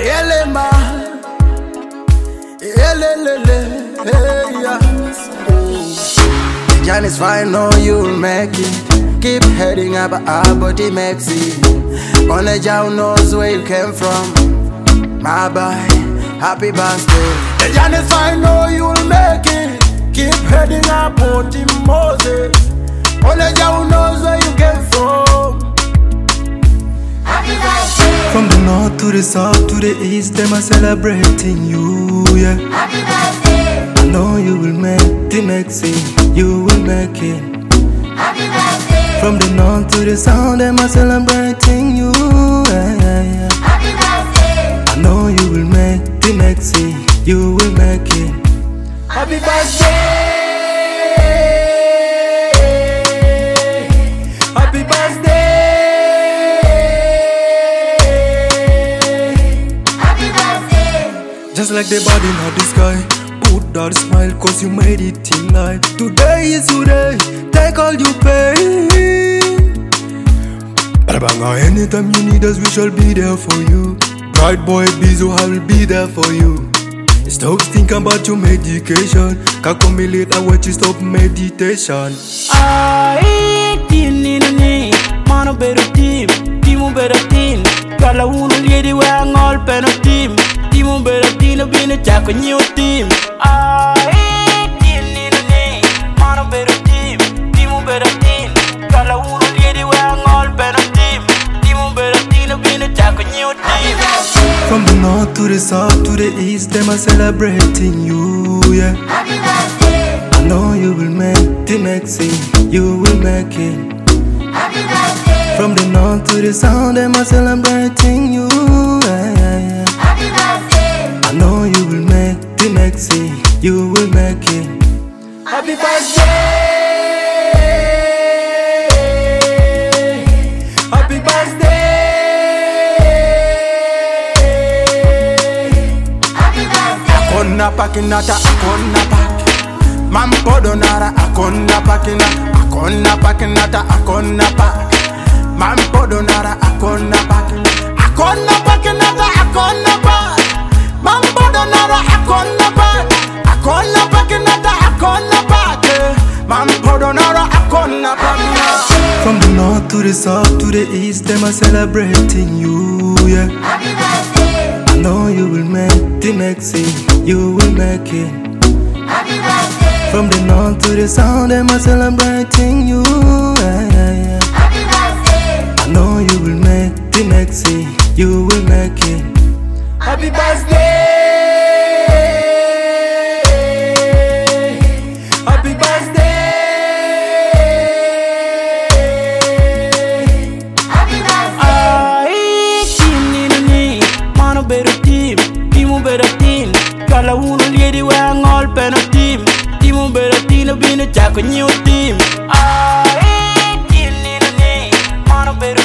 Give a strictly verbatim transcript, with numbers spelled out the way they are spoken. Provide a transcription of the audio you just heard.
Elema, elelele, yeah. Johnny's fine, know you'll make it. Keep heading up, our body makes it. Only Jah knows where you came from. My boy, happy birthday. Johnny's fine, know you'll make it. Keep heading up, body Moses. Only Jah knows where you came from. Happy birthday. From the north to the south to the east, them are celebrating you, yeah. Happy birthday. I know you will make the next scene, you will make it. Happy birthday. From the north to the south, them are celebrating you, yeah, yeah, yeah. Happy birthday. I know you will make the next scene, you will make it. Happy birthday. Happy birthday. Happy birthday. Just like the body in the sky, put that smile cause you made it in life. Today is today, take all you pay. Banga, anytime you need us we shall be there for you. Bright boy Bizo, I will be there for you. Stop thinking about your medication. Can't come late, I want you stop meditation. Ai, tini ni, mano better team, team better team. Kala uno lady we ang all pen team, team better team na bina chako new team. Ai, tini ni, mano better team, team better team. Kala uno lady we ang all pen team, team better team na bina chako new team. From the north to the south to the east, them are celebrating you, yeah. Happy birthday. I know you will make the next scene, you will make it. Happy birthday. From the north to the south, them are celebrating you, yeah, yeah, yeah. Happy birthday. I know you will make the next scene, you will make it. Happy birthday. Happy birthday. Akonna pakinata, akonna pak. Mampodo nara, akonna pakina. Akonna pakinata, akonna pak. Mampodo nara, akonna pakina. Akonna pakinata, akonna pak. Mampodo nara, akonna pak. Akonna pakinata, akonna pak. Mampodo nara, akonna pakina. From the north to the south to the east, them are celebrating you, yeah. Happy birthday. I know you will make the next scene, you will make it. Happy birthday. From the north to the south, them are celebrating you, yeah, yeah, yeah. Happy birthday. I know you will make the next scene, you will make it. Happy birthday. Happy birthday. Happy birthday. Ai, tini ni, mano better team, team better team. Kala uno lady we ang all pen team, team better team na bina chako new team. Ai, tini ni, mano better